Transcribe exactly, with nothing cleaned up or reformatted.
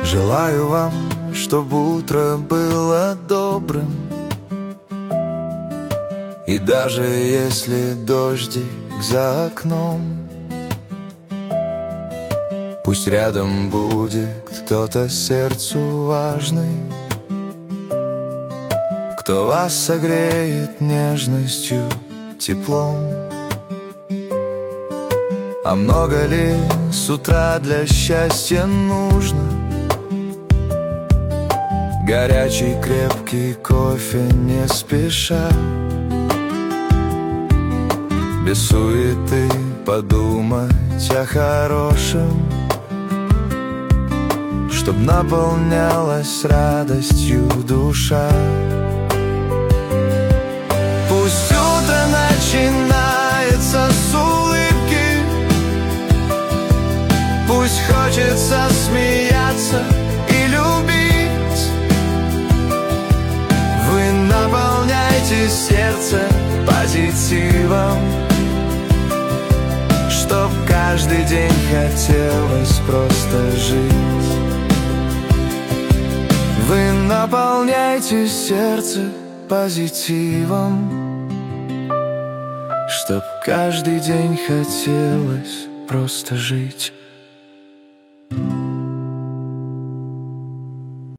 Желаю вам, чтобы утро было добрым, и даже если дождик за окном, пусть рядом будет кто-то сердцу важный, кто вас согреет нежностью, теплом. А много ли с утра для счастья нужно? Горячий крепкий кофе не спеша, без суеты подумать о хорошем, чтоб наполнялась радостью душа. Пусть утро начинается с улыбки, пусть хочется смеяться и любить. Вы наполняйте сердце позитивом, чтоб каждый день хотелось просто жить. Вы наполняйте сердце позитивом, чтоб каждый день хотелось просто жить.